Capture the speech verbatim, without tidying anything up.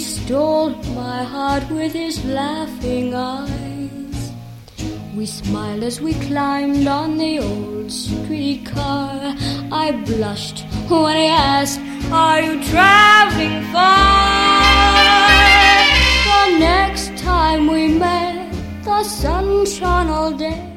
stole my heart with his laughing eyes. We smiled as we climbed on the old streetcar. I blushed when he asked, "Are you traveling far?" The next time we met, the sun shone all day.